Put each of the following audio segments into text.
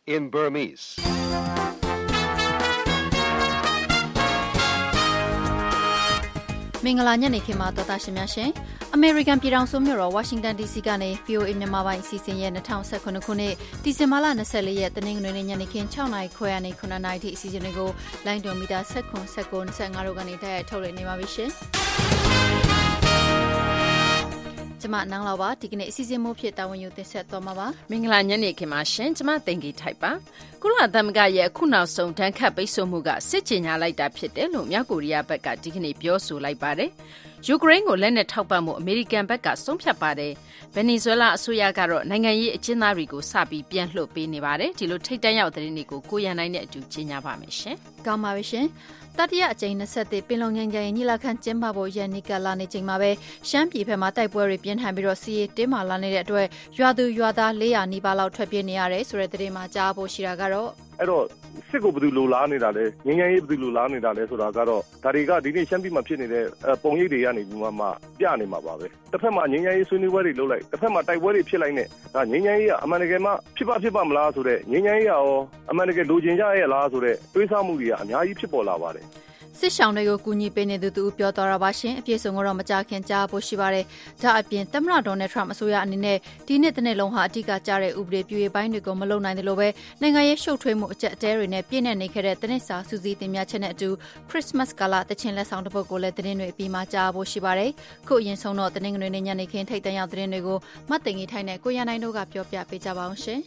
in Burmese. မင်္ဂလာညနေခင်းမှာတော်တာရှင်များရှင်အမေရိကန်ပြည်ထောင်စုမြို့တော်ဝါရှင်တန် DC ကနေ VOA မြန်မာပိုင်းအစီအစဉ်ရဲ့2019ခုနှစ်ဒီဇင်ဘာလ24ရက်တနင်္ဂနွေနေ့ညနေခင်း6နာရီခွဲကနေ9နာရီထိအစီအစဉ်တွေကိုလိုင်းတွန်မီတာ19 19 25တို့ကနေတိုက်ရိုက်ထုတ်လွှင့်နေပါပြီရှင်ကျမနန်းလောက်ပါဒီကနေ့အစီအစဉ်မို့ဖြစ်တာဝန်ယူတင်ဆက်သွားမှာပါမင်္ဂလာညနေခင်းပါရှင်ကျမသိင်္ဂီထိုက်ပါကုလသမဂ္ဂရဲ့အခုနောက်ဆုံးဒဏ်ခတ်ပိတ်ဆို့မှုကစစ်ကြေညာလိုက်တာဖြစ်တယ်လို့မြောက်ကိုရီးယားဘက်ကဒီကနေ့ပြောဆိုလိုက်ပါတယ်ယူကရိန်းကိုလက်နက်ထောက်ပံ့မှုအမေရိကန်ဘက်ကဆုံးဖြတ်ပါတယ်ဗင်နီဇွဲလားအစိုးရကတော့နိုင်ငံရေးအကျဉ်းသားတွေကိုစပြီးပြန်လွှတ်ပေးနေပါတယ်ဒီလိုထိတ်တန့်ရောက်တဲ့သတင်းတွေကိုကိုရန်နိုင်နဲ့အတူကြေညာပါမယ်ရှင်ကောင်းပါပြီရှင်တတိယအကြိမ်20ပင်လုံငန်းကြရင်ညီလာခံကျင်းပဖို့ရန်နီကလာနေချိန်မှာပဲရှမ်းပြည်ဘက်မှာတိုက်ပွဲတွေပြင်းထန်ပြီးတော့စီးရီတင်းမာလာနေတဲ့အတွက်ရွာသူရွာသား400နီးပါးလောက်ထွက်ပြေးနေရတယ်ဆိုတဲ့သတင်းမှာကြားဖို့ရှိတာကတော့အဲ့တော့စစ်ကိုဘယ်သူလိုလားနေတာလဲငញ្ញရေးဘယ်သူလိုလားနေတာလဲဆိုတာကတော့ဒါတွေကဒီနေ့ရှမ်းပြည်မှာဖြစ်နေတဲ့ပုံရိပ်တွေကနေပြီးမှပြနေမှာပါပဲတစ်ဖက်မှာငញ្ញရေးဆွေးနွေးပွဲတွေလုပ်လိုက်တစ်ဖက်မှာတိုက်ပွဲတွေဖြစ်လိုက်နဲ့ဒါငញ្ញရေးကအမှန်တကယ်မှဖြစ်ပါမလားဆိုတဲ့ငញ្ញရေးရောအမှန်တကယ်လိုချင်ကြရဲ့လားဆိုတဲ့တွေးဆမှုတွေကအများကြီးဖြစ်ပေါ်လာပါတယ်စစ်ဆောင်တွေကိုကူညီပေးနေသူတူပြောတော်တာပါရှင်အပြည့်စုံကတော့မကြခင်ကြားဖို့ရှိပါတယ်ဒါအပြင်သမ္မတဒေါ်နယ်ထရမ့်အစိုးရအနေနဲ့ဒီနှစ်တစ်နှစ်လုံးဟာအဓိကကြားတဲ့ဥပဒေပြုရေးပိုင်းတွေကိုမလုပ်နိုင်တယ်လို့ပဲနိုင်ငံရေးရှုပ်ထွေးမှုအကျက်အတဲတွေနဲ့ပြည့်နေခဲ့တဲ့တစ်နှစ်စာစူးစီးတင်ပြချက်နဲ့အတူခရစ်စမတ်ကာလတခြင်းလက်ဆောင်တစ်ပုဒ်ကိုလည်းသတင်းတွေအပြီးမှာကြားဖို့ရှိပါတယ်ခုအရင်ဆုံးတော့တင်းငွေနဲ့ညနေခင်းထိတ်တန့်ရောက်သတင်းတွေကိုမတ်တင်ကြီးထိုင်နဲ့ကိုရန်နိုင်တို့ကပြောပြပေးကြပါအောင်ရှင်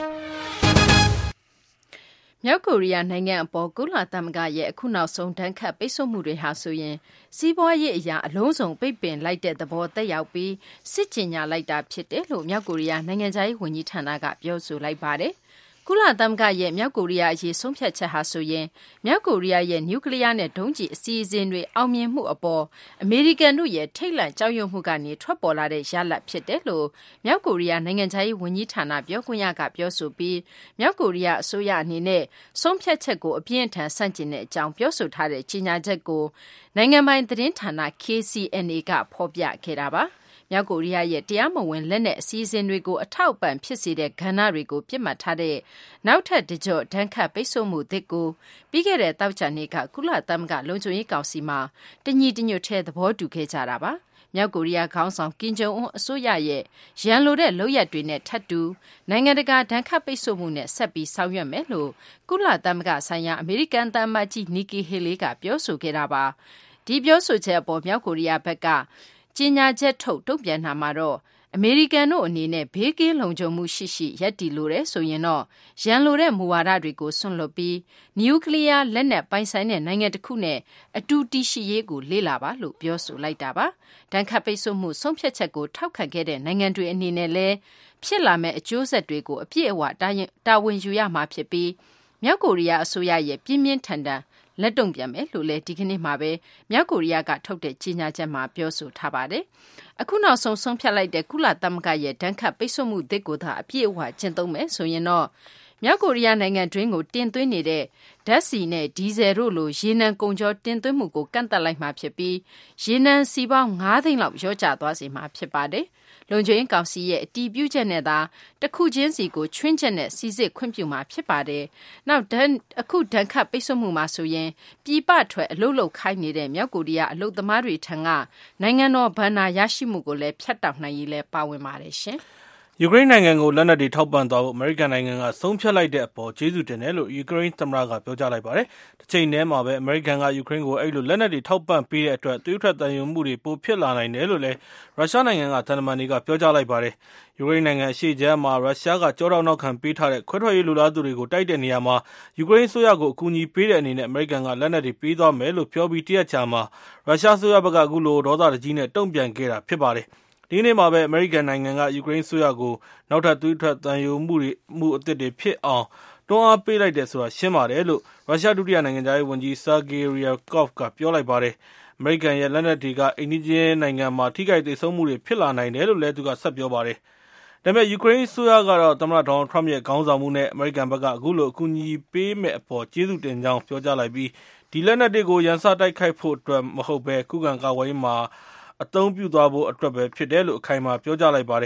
မြောက်ကိုရီးယားနိုင်ငံအပေါ်ကုလသမဂ္ဂရဲ့အခုနောက်ဆုံးဒဏ်ခတ်ပိတ်ဆို့မှုတွေဟာဆိုရင်စီးပွားရေးအရာအလုံးစုံပိတ်ပင်လိုက်တဲ့သဘောသက်ရောက်ပြီးစစ်ကြေညာလိုက်တာဖြစ်တယ်လို့မြောက်ကိုရီးယားနိုင်ငံခြားရေးဝန်ကြီးဌာနကပြောဆိုလိုက်ပါတယ်။ကုလသမဂ္ဂရဲ့မြောက်ကိုရီးယားအရေးဆုံးဖြတ်ချက်ဟာဆိုရင်မြောက်ကိုရီးယားရဲ့နျူကလ িয়ার နဲ့ဒုံးကျည်အစီအစဉ်တွေအောင်မြင်မှုအပေါ်အမေရိကန်တို့ရဲ့ထိတ်လန့်ကြောက်ရွံ့မှုကနေထွက်ပေါ်လာတဲ့ရလဒ်ဖြစ်တယ်လို့မြောက်ကိုရီးယားနိုင်ငံခြားရေးဝန်ကြီးဌာနပြောခွင့်ရကပြောဆိုပြီးမြောက်ကိုရီးယားအစိုးရအနေနဲ့ဆုံးဖြတ်ချက်ကိုအပြင်းအထန်ဆန့်ကျင်တဲ့အကြောင်းပြောဆိုထားတဲ့ကြေညာချက်ကိုနိုင်ငံပိုင်သတင်းဌာန KCNA ကဖော်ပြခဲ့တာပါမြောက်ကိုရီးယားရဲ့တရားမဝင်လက်နက်အစီအစဉ်တွေကိုအထောက်အပံ့ဖြစ်စေတဲ့ကဏ္ဍတွေကိုပြစ်မှတ်ထားတဲ့နောက်ထပ်တကြော့ဒဏ်ခတ်ပိတ်ဆို့မှုသစ်ကိုပြီးခဲ့တဲ့တောက်ချာနေ့ကကုလသမဂ္ဂလုံခြုံရေးကောင်စီမှာတညီတညွတ်ထဲသဘောတူခဲ့ကြတာပါမြောက်ကိုရီးယားခေါင်းဆောင်ကင်ဂျုံအွန်းအစိုးရရဲ့ရန်လိုတဲ့လုပ်ရပ်တွေနဲ့ထပ်တူနိုင်ငံတကာဒဏ်ခတ်ပိတ်ဆို့မှုနဲ့ဆက်ပြီးဆောင်ရွက်မယ်လို့ကုလသမဂ္ဂဆိုင်ရာအမေရိကန်သံအမတ်ကြီးနီကီဟေလီကပြောဆိုခဲ့တာပါဒီပြောဆိုချက်အပေါ်မြောက်ကိုရီးယားဘက်ကကြေညာချက်ထုတ်တုံ့ပြန်တာမှာတော့အမေရိကန်တို့အနေနဲ့ဘေးကင်းလုံခြုံမှုရှိရှိရပ်တည်လိုတဲ့ဆိုရင်တော့ရန်လိုတဲ့မူဝါဒတွေကိုဆွန့်လွတ်ပြီးနျူကလ িয়ার လက်နက်ပိုင်ဆိုင်တဲ့နိုင်ငံတစ်ခုနဲ့အတူတည်ရှိရေးကိုလေ့လာပါလို့ပြောဆိုလိုက်တာပါဒဏ်ခတ်ပိတ်ဆို့မှုဆုံးဖြတ်ချက်ကိုထောက်ခံခဲ့တဲ့နိုင်ငံတွေအနေနဲ့လည်းဖြစ်လာမဲ့အကျိုးဆက်တွေကိုအပြည့်အဝတာဝန်ယူရမှာဖြစ်ပြီးမြောက်ကိုရီးယားအစိုးရရဲ့ပြင်းပြင်းထန်ထန်လက်တုံ့ပြန်မယ်လို့လည်းဒီကနေ့မှာပဲမြောက်ကိုရီးယားကထုတ်တဲ့ကြေညာချက်မှာပြောဆိုထားပါတယ်။အခုနောက်ဆုံးဆုံးဖြတ်လိုက်တဲ့ကုလသမဂ္ဂရဲ့ဒဏ်ခတ်ပိတ်ဆို့မှုသစ်ကိုသာအပြည့်အဝကျင့်သုံးမယ်ဆိုရင်တော့မြောက်ကိုရီးယားနိုင်ငံတွင်းကိုတင်သွင်းနေတဲ့ဓာတ်ဆီနဲ့ဒီဇယ်တို့လိုရေနံကုန်ကြောတင်သွင်းမှုကိုကန့်သတ်လိုက်မှာဖြစ်ပြီးရေနံစီပေါင်း9သိန်းလောက်လျော့ကျသွားစေမှာဖြစ်ပါတယ်။လုံခြုံရေးကောင်စီရဲ့အတည်ပြုချက်နဲ့သာတစ်ခုချင်းစီကိုချွင်းချက်နဲ့စီစစ်ခွင့်ပြုမှာဖြစ်ပါတယ်။နောက်အခုဒဏ်ခတ်ပိတ်ဆို့မှုမှာဆိုရင်ပြည်ပထွက်အလုပ်လုပ်ခိုင်းနေတဲ့မြောက်ကိုရီးယားအလုပ်သမားတွေထံကနိုင်ငံတော်ဘဏ္ဍာရရှိမှုကိုလည်းဖျက်တောက်နိုင်ရေးလည်းပါဝင်ပါတယ်ရှင်။ယူကရိန်းနိုင်ငံကိုလက်နက်တွေထောက်ပံ့သွားဖို့အမေရိကန်နိုင်ငံကဆုံးဖြတ်လိုက်တဲ့အပေါ်ကျေးဇူးတင်တယ်လို့ယူကရိန်းသမ္မတကပြောကြားလိုက်ပါတယ်။တစ်ချိန်တည်းမှာပဲအမေရိကန်ကယူကရိန်းကိုအဲ့လိုလက်နက်တွေထောက်ပံ့ပေးတဲ့အတွက်သွေးထွက်သံယိုမှုတွေပိုဖြစ်လာနိုင်တယ်လို့လည်းရုရှားနိုင်ငံကသံတမန်တွေကပြောကြားလိုက်ပါတယ်။ယူကရိန်းနိုင်ငံအရှေ့ခြမ်းမှာရုရှားကကြောတောက်နောက်ခံပေးထားတဲ့ခွဲထွက်ရေးလူလားသူတွေကိုတိုက်တဲ့နေရာမှာယူကရိန်းအစိုးရကိုအကူအညီပေးတဲ့အနေနဲ့အမေရိကန်ကလက်နက်တွေပေးသွားမယ်လို့ပြောပြီးတရက်ကြာမှာရုရှားအစိုးရဘက်ကအခုလိုဒေါသတကြီးနဲ့တုံ့ပြန်ခဲ့တာဖြစ်ပါတယ်။ဒီနေ့မှာပဲအမေရိကန်နိုင်ငံကယူကရိန်းအစိုးရကိုနောက်ထပ်သွေးထွက်သံယိုမှုအသစ်တွေဖြစ်အောင်တွန်းအားပေးလိုက်တယ်ဆိုတာရှင်းပါတယ်လို့ရုရှားဒုတိယနိုင်ငံသားရေးဝန်ကြီး Sergei Ryabkov ကပြောလိုက်ပါတယ်။အမေရိကန်ရဲ့လက်နက်တွေကအိန္ဒိယနိုင်ငံမှာထိခိုက်ဒေဆုံးမှုတွေဖြစ်လာနိုင်တယ်လို့လည်းသူကဆက်ပြောပါတယ်။ဒါပေမဲ့ယူကရိန်းအစိုးရကတော့သမ္မတဒေါ်နယ်ထရမ့်ရဲ့ခေါင်းဆောင်မှုနဲ့အမေရိကန်ဘက်ကအခုလိုအကူအညီပေးမဲ့အပေါ်ကျေးဇူးတင်ကြောင်းပြောကြားလိုက်ပြီးဒီလက်နက်တွေကိုရန်စတိုက်ခိုက်ဖို့အတွက်မဟုတ်ဘဲခုခံကာကွယ်ရေးမှာအသုံးပြုသွားဖို့အတွက်ပဲဖြစ်တယ်လို့အခိုင်အမာပြောကြားလိုက်ပါတယ်။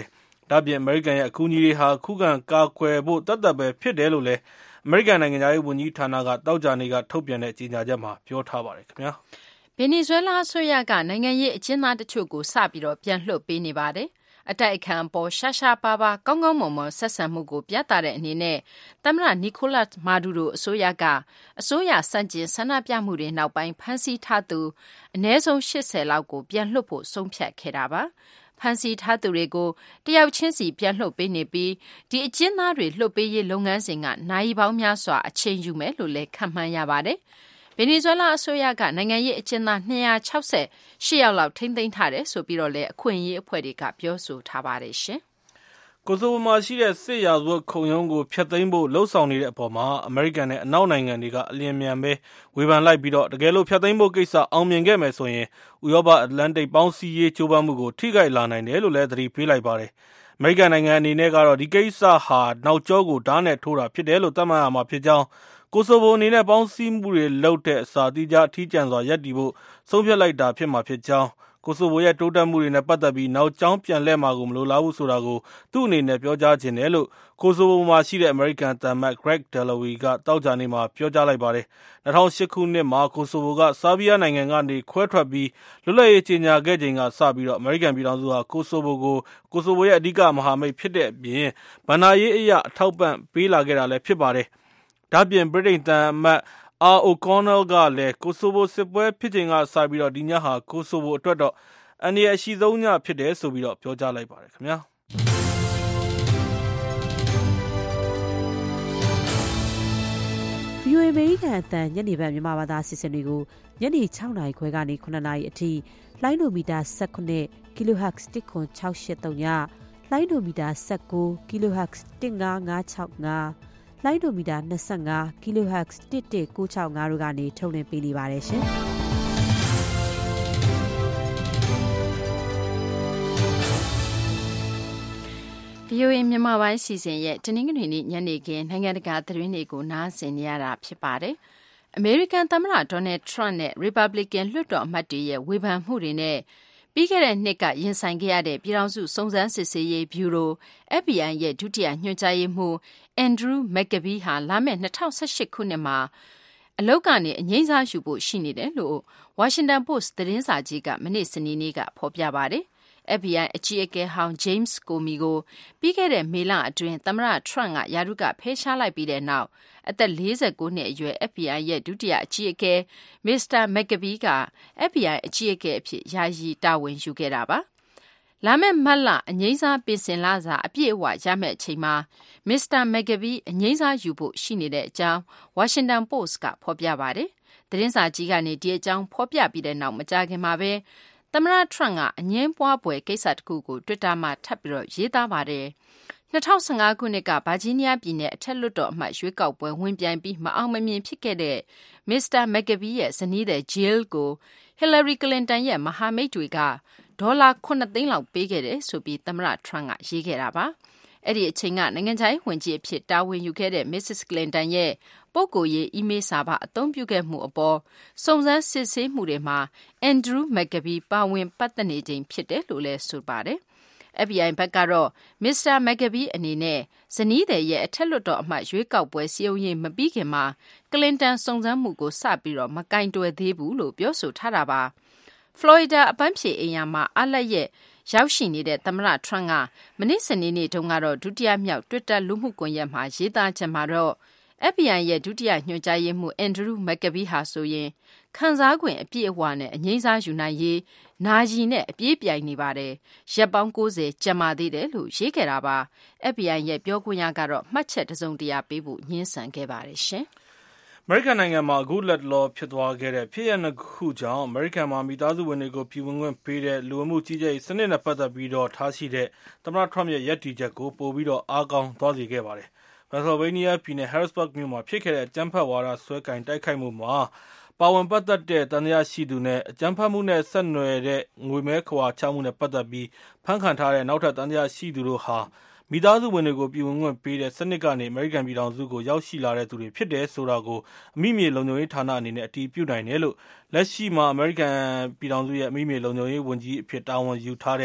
ဒါ့အပြင်အမေရိကန်ရဲ့အကူအညီတွေဟာခုခံကာကွယ်ဖို့တသက်ပဲဖြစ်တယ်လို့လည်းအမေရိကန်နိုင်ငံသားရေးဝန်ကြီးဌာနကတောက်ကြနေကထုတ်ပြန်တဲ့ကြေညာချက်မှာပြောထားပါတယ်ခင်ဗျာဗင်နီဇွဲလားအစိုးရကနိုင်ငံရေးအကျဉ်းသားတချို့ကိုစပြီးတော့ပြန်လွှတ်ပေးနေပါတယ်အတိုက်အခံအပေါ်ရှာရှာပါပါကောင်းကောင်းမွန်မွန်ဆက်ဆံမှုကိုပြသတဲ့အနေနဲ့သမ္မတနီကိုလတ်မာဒူရိုအစိုးရကအစိုးရစန့်ကျင်ဆန္ဒပြမှုတွေနောက်ပိုင်းဖမ်းဆီးထားသူအနည်းဆုံး80လောက်ကိုပြန်လွှတ်ဖို့ဆုံးဖြတ်ခဲ့တာပါဖမ်းဆီးထားသူတွေကိုတယောက်ချင်းစီပြန်လွှတ်ပေးနေပြီးဒီအကျဉ်းသားတွေလွှတ်ပေးရေးလုပ်ငန်းစဉ်ကနိုင်ပေါင်းများစွာအချိန်ယူမယ်လို့လည်းခန့်မှန်းရပါတယ်ဗင်နီဇွဲလားအစိုးရကနိုင်ငံရေးအကျဉ်းသား268ယောက်လောက်ထိန်းသိမ်းထားတယ်ဆိုပြီးတော့လည်းအခွင့်အရေးအဖွဲ့တွေကပြောဆိုထားပါတယ်ရှင်။ကိုဆိုဗိုမှာရှိတဲ့စစ်ရာဇဝတ်ခုံရုံးကိုဖျက်သိမ်းဖို့လှုံ့ဆော်နေတဲ့အပေါ်မှာအမေရိကန်နဲ့အနောက်နိုင်ငံတွေကအလျင်အမြန်ပဲဝေဖန်လိုက်ပြီးတော့တကယ်လို့ဖျက်သိမ်းဖို့ကိစ္စအောင်မြင်ခဲ့မယ်ဆိုရင်ဥရောပအတ္တလန်တိတ်ပေါင်းစည်းရေးကြိုးပမ်းမှုကိုထိခိုက်လာနိုင်တယ်လို့လည်းသတိပေးလိုက်ပါတယ်။အမေရိကန်နိုင်ငံအနေနဲ့ကတော့ဒီကိစ္စဟာနောက်ကျောကိုဓာတ်နဲ့ထိုးတာဖြစ်တယ်လို့သတ်မှတ်ရမှာဖြစ်ကြောင်းကိုဆိုဗိုအနေနဲ့ပေါင်းစည်းမှုတွေလုပ်တဲ့အစာတိကျအထီးကျန်စွာရပ်တည်ဖို့ဆုံးဖြတ်လိုက်တာဖြစ်မှာဖြစ်ကြောင်းကိုဆိုဗိုရဲ့တိုးတက်မှုတွေနဲ့ပတ်သက်ပြီးနောက်ကျောင်းပြန်လှည့်မှာကိုမလိုလားဘူးဆိုတာကိုသူ့အနေနဲ့ပြောကြားခြင်းတယ်လို့ကိုဆိုဗိုမှာရှိတဲ့အမေရိကန်သံအမတ် Greg Dalloway ကတောက်ကြနေမှာပြောကြားလိုက်ပါတယ်။2008ခုနှစ်မှာကိုဆိုဗိုကဆာဘီးယားနိုင်ငံကနေခွဲထွက်ပြီးလွတ်လပ်ရေးကြေညာခဲ့ချိန်ကစပြီးတော့အမေရိကန်ပြည်ထောင်စုဟာကိုဆိုဗိုကိုကိုဆိုဗိုရဲ့အဓိကမဟာမိတ်ဖြစ်တဲ့အပြင်ဗန္ဒာရေးအရာအထောက်ပံ့ပေးလာခဲ့တာလည်းဖြစ်ပါတယ်။ဒါ့ပြင်ဗြိတိန်သံအမတ်O'Connell ကလည်းကိုဆိုဗိုစစ်ပွဲဖြစ်ချိန်ကစပြီးတော့ဒီညဟာကိုဆိုဗိုအတွက်တော့အန္တရာယ်အရှိဆုံးညဖြစ်တယ်ဆိုပြီးတော့ပြောကြားလိုက်ပါတယ်ခင်ဗျာ။ VOA အမေရိကန်အသံညနေပိုင်းမြန်မာဘာသာအစီအစဉ်တွေကိုညနေ6နာရီခွဲကနေ9နာရီအထိလိုင်းဒိုမီတာ19 kHz 10683ညလိုင်းဒိုမီတာ19 kHz 15565လိုင်းဒိုမီတာ25 kHz 11965တို့ကနေထုတ်လွှင့်ပေးနေပါတယ်ရှင်။ VOA မြန်မာပိုင်းစီစဉ်ရဲ့တနင်္ဂနွေနေ့ညနေခင်းနိုင်ငံတကာသတင်းတွေကိုနားဆင်နေရတာဖြစ်ပါတယ်။ အမေရိကန်သမ္မတဒေါ်နယ်ထရန့်နဲ့ Republican လွှတ်တော်အမတ်တွေရဲ့ဝေဖန်မှုတွေနဲ့ပြီးခဲ့တဲ့နှစ်ကရင်ဆိုင်ခဲ့ရတဲ့ပြည်ထောင်စုစုံစမ်းစစ်ဆေးရေးဗျူရို FBI ရဲ့ဒုတိယညွှန်ကြားရေးမှူး Andrew McCabe ဟာလာမယ့်2018ခုနှစ်မှာအလုပ်ကနေအငြိမ်းစားယူဖို့ရှိနေတယ်လို့ Washington Post သတင်းစာကြီးကမနေ့စနေနေ့ကဖော်ပြပါတယ်။ FBI အကြီးအကဲဟောင်း James Comey ကိုပြီးခဲ့တဲ့မေလအတွင်းသမ္မတထရန့်ကရာထူးကဖယ်ရှားလိုက်ပြီးတဲ့နောက်အသက်49နှစ်အရွယ် FBI ရဲ့ဒုတိယအကြီးအကဲ Mr. McCabe က FBI အကြီးအကဲအဖြစ်ယာယီတာဝန်ယူခဲ့တာပါ။လာမယ့်မတ်လအငြိမ်းစားပင်စင်လစာအပြည့်အဝရမယ့်အချိန်မှာ Mr. McCabe အငြိမ်းစားယူဖို့ရှိနေတဲ့အကြောင်း Washington Post ကဖော်ပြပါတယ်။သတင်းစာကြီးကနေဒီအကြောင်းဖော်ပြပြီးတဲ့နောက်မကြာခင်မှာပဲသမ္မတထရန့်ကအငြင်းပွားပွဲကိစ္စတစ်ခုကို Twitter မှာထပ်ပြီးတော့ရေးသားပါတယ်။2015ခုနှစ်ကဗာဂျီးနီးယားပြည်နယ်အထက်လွှတ်တော်အမတ်ရွေးကောက်ပွဲဝင်ပြိုင်ပြီးမအောင်မမြင်ဖြစ်ခဲ့တဲ့ Mr. McCabe ရဲ့ဇနီးသည် Jill ကို Hillary Clinton ရဲ့မဟာမိတ်တွေကဒေါ်လာ9သိန်းလောက်ပေးခဲ့တယ်ဆိုပြီးသမ္မတထရန့်ကရေးခဲ့တာပါ။အဲ့ဒီအချိန်ကနိုင်ငံခြားရေးဝန်ကြီးအဖြစ်တာဝန်ယူခဲ့တဲ့ Mrs. Clinton ရဲ့ပုဂ္ဂိုလ်ရေးအီးမေးလ်စာပါအသုံးပြုခဲ့မှုအပေါ်စုံစမ်းစစ်ဆေးမှုတွေမှာ Andrew McCabe ပါဝင်ပတ်သက်နေခြင်းဖြစ်တယ်လို့လည်းဆိုပါတယ်။ FBI ဘက်ကတော့ Mr. McCabe အနေနဲ့ဇနီးသည်ရဲ့အထက်လွှတ်တော်အမတ်ရွေးကောက်ပွဲစည်းရုံးရေးမပြီးခင်မှာ Clinton စုံစမ်းမှုကိုစပြီးတော့မကင်တွယ်သေးဘူးလို့ပြောဆိုထားတာပါ။ Florida အပန်းဖြေအိမ်ယာမှာအားလပ်ရက်ရောက်ရှိနေတဲ့သမ္မတထရန့်ကမနေ့စနေနေ့တုန်းကတော့ဒုတိယမြောက် Twitter လူမှုကွန်ရက်မှာရေးသားချက်မှာတော့FBI ရဲ့ဒုတိယညွှန်ကြားရေးမှူး Andrew McCabe ဟာဆိုရင်ခံစား권အပြည့်အဝနဲ့အငြိမ်းစားယူနိုင်ရေးနာရီနဲ့အပြေးပြိုင်နေပါတယ်။ရက်ပေါင်း90ကျန်ပါသေးတယ်လို့ရေးခဲ့တာပါ။ FBI ရဲ့ပြောခွင့်ရကတော့မှတ်ချက်တစုံတရာပေးဖို့ညှင်းဆန်ခဲ့ပါတယ်ရှင်။အမေရိကန်နိုင်ငံမှာအခုလက်တလောဖြစ်သွားခဲ့တဲ့ဖြစ်ရပ်နှစ်ခုကြောင့်အမေရိကန်မှာမိသားစုဝင်တွေကိုပြည်ဝင်ခွင့်ပေးတဲ့လူဝင်မှုကြီးကြပ်ရေးစနစ်နဲ့ပတ်သက်ပြီးတော့ထားရှိတဲ့သမ္မတထရမ့်ရဲ့ရပ်တည်ချက်ကိုပိုပြီးတော့အားကောင်းသွားစေခဲ့ပါတယ်။ Pennsylvania ပြည်နယ် Harrisburg မြို့မှာဖြစ်ခဲ့တဲ့အကြမ်းဖက်ဝါဒစွဲကင်တိုက်ခိုက်မှုမှာပါဝင်ပတ်သက်တဲ့သံသယရှိသူနဲ့အကြမ်းဖက်မှုနဲ့ဆက်နွယ်တဲ့ငွေမဲခဝါချမှုနဲ့ပတ်သက်ပြီးဖမ်းခံထားတဲ့နောက်ထပ်သံသယရှိသူတို့ဟာမိသားစုဝင်တွေကိုပြည်ဝင်ခွင့်ပေးတဲ့စနစ်ကနေအမေရိကန်ပြည်ထောင်စုကိုရောက်ရှိလာတဲ့သူတွေဖြစ်တယ်ဆိုတာကိုအမိမြေလုံခြုံရေးဌာနအနေနဲ့အတည်ပြုနိုင်တယ်လို့လက်ရှိမှာအမေရိကန်ပြည်ထောင်စုရဲ့အမိမြေလုံခြုံရေးဝန်ကြီးအဖြစ်တာဝန်ယူထားတဲ့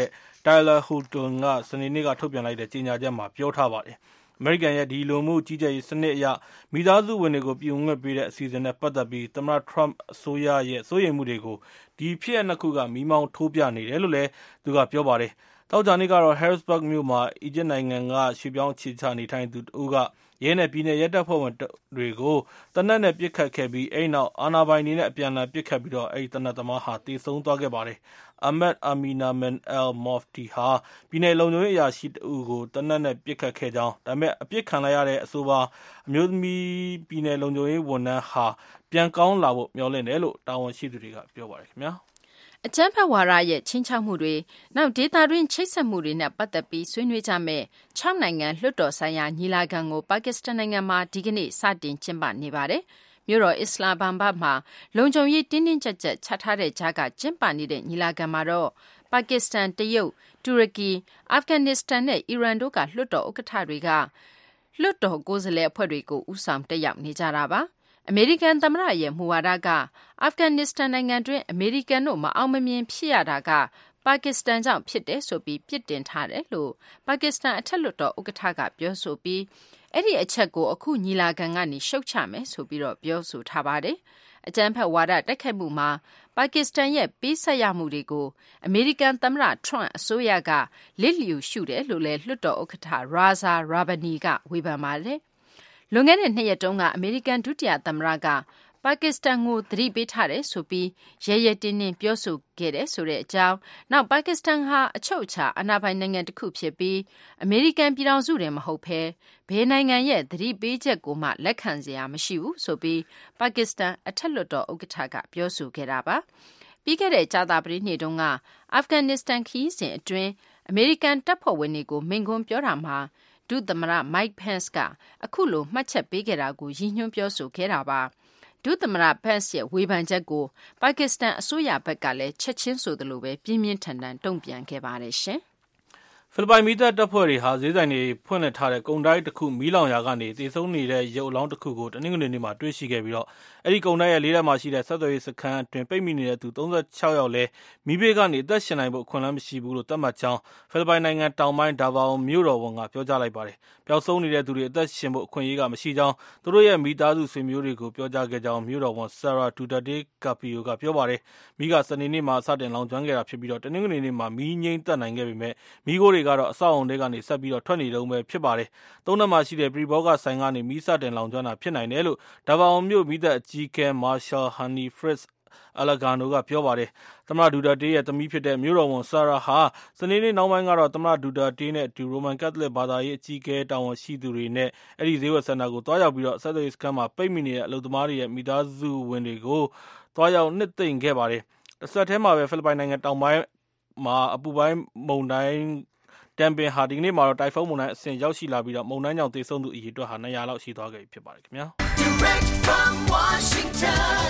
Tyler Houlton ကစနေနေ့ကထုတ်ပြန်လိုက်တဲ့ကြေညာချက်မှာပြောထားပါတယ်။ အမေရိကန်ရဲ့ဒီလိုမှုကြီးကြပ်ရေးစနစ်အရမိသားစုဝင်တွေကိုပြည်ဝင်ခွင့်ပေးတဲ့အစီအစဉ်နဲ့ပတ်သက်ပြီးသမ္မတ Trump အစိုးရရဲ့စိုးရိမ်မှုတွေကိုဒီဖြစ်ရပ်နှစ်ခုကမီးမောင်းထိုးပြနေတယ်လို့လည်းသူကပြောပါတယ်။သောကြာနေ့ကတော့ Harrisburg မြို့မှာအီဂျစ်နိုင်ငံကရွှေ့ပြောင်းအခြေချနေထိုင်သူတဦးကရဲနဲ့ပြည်နယ်ရဲတပ်ဖွဲ့ဝင်တွေကိုသေနတ်နဲ့ပစ်ခတ်ခဲ့ပြီးအဲဒီနောက်အာဏာပိုင်တွေနဲ့အပြန်အလှန်ပစ်ခတ်ပြီးတော့အဲဒီသေနတ်သမားဟာသေဆုံးသွားခဲ့ပါတယ်။ Ahmed Aminaman al-Mofty ဟာပြည်နယ်လုံခြုံရေးအရာရှိတဦးကိုသေနတ်နဲ့ပစ်ခတ်ခဲ့ကြောင်းဒါပေမဲ့အပစ်ခံလိုက်ရတဲ့အဆိုပါအမျိုးသမီးပြည်နယ်လုံခြုံရေးဝန်ထမ်းဟာပြန်ကောင်းလာဖို့မျှော်လင့်တယ်လို့တာဝန်ရှိသူတွေကပြောပါတယ်ခင်ဗျာ။အကြမ်းဖက်ဝါဒရဲ့ခြိမ်းခြောက်မှုတွေနောက်ဒေသတွင်းချိတ်ဆက်မှုတွေနဲ့ပတ်သက်ပြီးဆွေးနွေးကြမယ့်6နိုင်ငံလွှတ်တော်ဆိုင်ရာညီလာခံကိုပါကစ္စတန်နိုင်ငံမှာဒီကနေ့စတင်ကျင်းပနေပါတယ်။မြို့တော်အစ္စလာမ်ဘာတ်မှာလုံခြုံရေးတင်းတင်းကျပ်ကျပ်ချထားတဲ့ကြားကကျင်းပနေတဲ့ညီလာခံမှာတော့ပါကစ္စတန်၊တရုတ်၊တူရကီ၊အာဖဂန်နစ္စတန်နဲ့အီရန်တို့ကလွှတ်တော်ဥက္ကဋ္ဌတွေကလွှတ်တော်ကိုယ်စားလှယ်အဖွဲ့တွေကိုဦးဆောင်တက်ရောက်နေကြတာပါ။အမေရိကန်သမ္မတရဲ့မူဝါဒကအာဖဂန်နစ္စတန်နိုင်ငံတွင်းအမေရိကန်တို့မအောင်မမြင်ဖြစ်ရတာကပါကစ္စတန်ကြောင့်ဖြစ်တယ်ဆိုပြီးပြစ်တင်ထားတယ်လို့ပါကစ္စတန်အထက်လွှတ်တော်ဥက္ကဋ္ဌကပြောဆိုပြီးအဲ့ဒီအချက်ကိုအခုညီလာခံကနေရှုတ်ချမယ်ဆိုပြီးတော့ပြောဆိုထားပါတယ်။အကြမ်းဖက်ဝါဒတိုက်ခိုက်မှုမှာပါကစ္စတန်ရဲ့ပေးဆက်ရမှုတွေကိုအမေရိကန်သမ္မတ Trump အစိုးရကလစ်လျူရှုတယ်လို့လည်းလွှတ်တော်ဥက္ကဋ္ဌ Raza Rabbani ကဝေဖန်ပါတယ်။လွန်ခဲ့တဲ့2ရက်တုန်းကအမေရိကန်ဒုတိယသမ္မတကပါကစ္စတန်ကိုသတိပေးထားတယ်ဆိုပြီးရဲရဲတင်းတင်းပြောဆိုခဲ့တယ်ဆိုတဲ့အကြောင်းနောက်ပါကစ္စတန်ဟာအချုပ်အခြာအာဏာပိုင်နိုင်ငံတစ်ခုဖြစ်ပြီးအမေရိကန်ပြည်ထောင်စုတည်းမဟုတ်ဘဲဘယ်နိုင်ငံရဲ့သတိပေးချက်ကိုမှလက်ခံစရာမရှိဘူးဆိုပြီးပါကစ္စတန်အထက်လွှတ်တော်ဥက္ကဋ္ဌကပြောဆိုခဲ့တာပါပြီးခဲ့တဲ့ကြာသပတေးနေ့တုန်းကအာဖဂန်နစ္စတန်ခီးစဉ်အတွင်းအမေရိကန်တပ်ဖွဲ့ဝင်တွေကိုမိန့်ခွန်းပြောတာမှာဒုသမ္မတ Mike Pence ကအခုလိုမှတ်ချက်ပေးခဲ့တာကိုရည်ညွှန်းပြောဆိုခဲ့တာပါဒုသမ္မတ Pence ရဲ့ဝေဖန်ချက်ကိုပါကစ္စတန်အစိုးရဘက်ကလည်းချက်ချင်းဆိုသလိုပဲပြင်းပြင်းထန်ထန်တုံ့ပြန်ခဲ့ပါတယ်ရှင်ဖိလစ်ပိုင်မီးသတ်တပ်ဖွဲ့တွေဟာဈေးဆိုင်တွေဖွင့်လှစ်ထားတဲ့ကုန်တိုက်တစ်ခုမီးလောင်ရာကနေသေဆုံးနေတဲ့ရုပ်အလောင်းတစ်ခုကိုတနင်္ဂနွေနေ့မှာတွေ့ရှိခဲ့ပြီးတော့အဲဒီကုန်တိုက်ရဲ့လေးထပ်မှာရှိတဲ့ဆက်သွယ်ရေးစခန်းအတွင်းပိတ်မိနေတဲ့သူ36ယောက်လည်းမီးဘေးကနေအသက်ရှင်နိုင်ဖို့အခွင့်အလမ်းမရှိဘူးလို့သတ်မှတ်ကြောင်းဖိလစ်ပိုင်နိုင်ငံတောင်ပိုင်းဒါဗာအိုမြို့တော်ဝန်ကပြောကြားလိုက်ပါတယ်။ပျောက်ဆုံးနေတဲ့သူတွေအသက်ရှင်ဖို့အခွင့်အရေးကမရှိကြောင်းသူတို့ရဲ့မိသားစုဆွေမျိုးတွေကိုပြောကြားခဲ့ကြောင်းမြို့တော်ဝန် Sara Duterte Carpio ကပြောပါတယ်။မီးကစနေနေ့မှာစတင်လောင်ကျွမ်းခဲ့တာဖြစ်ပြီးတော့တနင်္ဂနွေနေ့မှာမီးငြိမ်းသက်နိုင်ခဲ့ပေမဲ့မီးခိုးတွေကတော့အဆောက်အုံတွေကနေဆက်ပြီးတော့ထွက်နေတုန်းပဲဖြစ်ပါတယ်။သုံးနက်မှာရှိတဲ့ပရီဘောဂဆိုင်ကနေမီးစတင်လောင်ကျွမ်းတာဖြစ်နိုင်တယ်လို့ဒါဗာအောင်မြို့မီးသတ်အကြီးအကဲ Marshal Honey Fritz Alagano ကပြောပါတယ်။သမ္မတဒူတာတေးရဲ့သမီးဖြစ်တဲ့မြို့တော်ဝန်ဆာရာဟာစနေနေ့နောက်ပိုင်းကတော့သမ္မတဒူတာတေးနဲ့အတူရိုမန်ကက်သလစ်ဘာသာရေးအကြီးအကဲတာဝန်ရှိသူတွေနဲ့အဲ့ဒီဈေးဝယ်စင်တာကိုတွားရောက်ပြီးတော့ဆက်သွယ်ရေးစခန်းမှာပိတ်မိနေတဲ့အလုပ်သမားတွေရဲ့မိသားစုဝင်တွေကိုတွားရောက်နှစ်သိမ့်ခဲ့ပါတယ်။တစ်ဆက်တည်းမှာပဲဖိလစ်ပိုင်နိုင်ငံတောင်ပိုင်းမှာအပူပိုင်းမုန်တိုင်းတမ်ပင်ဟာဒီကနေ့မှာတော့တိုင်ဖုန်းမုန်တိုင်းအဆင့်ရောက်ရှိလာပြီးတော့မုန်တိုင်းကြောင့်သေဆုံးသူအရေအတွက်ဟာ200လောက်ရှိသွားခဲ့ပြီဖြစ်ပါတယ်ခင်ဗျာ Direct from Washington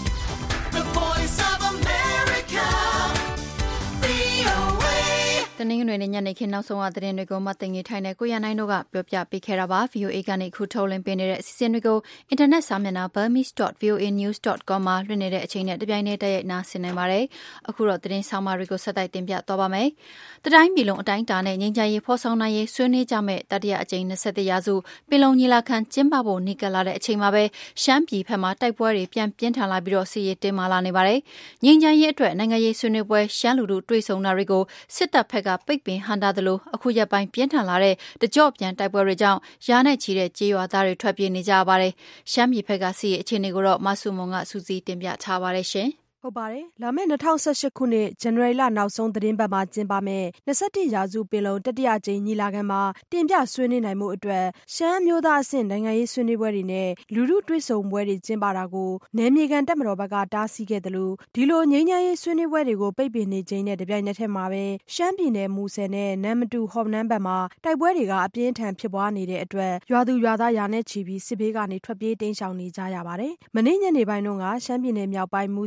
The Voice of America တနင်္ဂနွေနေ့ညနေခင်းနောက်ဆုံးအသတင်းတွေကိုမသိငေထိုင်တဲ့ကိုရနိုင်တို့ကပြောပြပေးခဲ့တာပါ VOA ကနေခုထုတ်လင်းပေးနေတဲ့အစီအစဉ်တွေကိုအင်တာနက်စာမျက်နှာ burmese.voanews.com မှာလွှင့်နေတဲ့အချိန်နဲ့တပြိုင်တည်းတိုက်ရိုက်နားဆင်နိုင်ပါတယ်အခုတော့သတင်းဆောင်မတွေကိုဆက်တိုက်တင်ပြသွားပါမယ်တတိုင်းပြည်လုံးအတိုင်းအတာနဲ့ငြိမ်းချမ်းရေးဖော်ဆောင်နိုင်ရေးဆွေးနွေးကြမဲ့တတိယအကြိမ်27ရာစုပင်လုံညီလာခံကျင်းပဖို့နေကလာတဲ့အချိန်မှာပဲရှမ်းပြည်ဘက်မှာတိုက်ပွဲတွေပြန်ပြင်းထန်လာပြီးတော့စီရေးတင်မာလာနေပါတယ်ငြိမ်းချမ်းရေးအတွက်နိုင်ငံရေးဆွေးနွေးပွဲရှမ်းလူထုတွေ့ဆုံတာတွေကိုစစ်တပ်ဘက်ကပိတ်ပင်ဟန်တာသလိုအခုရက်ပိုင်းပြင်းထန်လာတဲ့တကြော့ပြန်တိုက်ပွဲတွေကြောင့်ရာနဲ့ချီတဲ့ကြေးရွာသားတွေထွက်ပြေးနေကြပါတယ်ရှမ်းပြည်ဘက်ကစီရေးအခြေအနေကိုတော့မဆုမွန်ကစူးစီးတင်ပြထားပါတယ်ရှင်ဟုတ်ပါတယ်လာမယ့်2018ခုနှစ်ဇန်နဝါရီလနောက်ဆုံးသတင်းပတ်မှာကျင်းပမယ့်21ရာစုပင်လုံတတိယကြိမ်ညီလာခံမှာတင်ပြဆွေးနွေးနိုင်မှုအတွက်ရှမ်းမျိုးသားအဆင့်နိုင်ငံရေးဆွေးနွေးပွဲတွေနဲ့လူထုတွေ့ဆုံပွဲတွေကျင်းပတာကိုနယ်မြေခံတပ်မတော်ဘက်ကတားဆီးခဲ့တယ်လို့ဒီလိုငြိမ်းချမ်းရေးဆွေးနွေးပွဲတွေကိုပိတ်ပင်နေခြင်းနဲ့တပြိုင်နက်တည်းမှာပဲရှမ်းပြည်နယ်မူဆယ်နဲ့နမ်မတူဟော်နန်းဘက်မှာတိုက်ပွဲတွေကအပြင်းထန်ဖြစ်ပွားနေတဲ့အတွက်ရွာသူရွာသားရာနဲ့ချီပြီးစစ်ဘေးကနေထွက်ပြေးတိမ်းရှောင်နေကြရပါတယ်မနေ့ညနေပိုင်းတုန်းကရှမ်းပြည်နယ်မြောက်ပိုင်းမူဆယ်105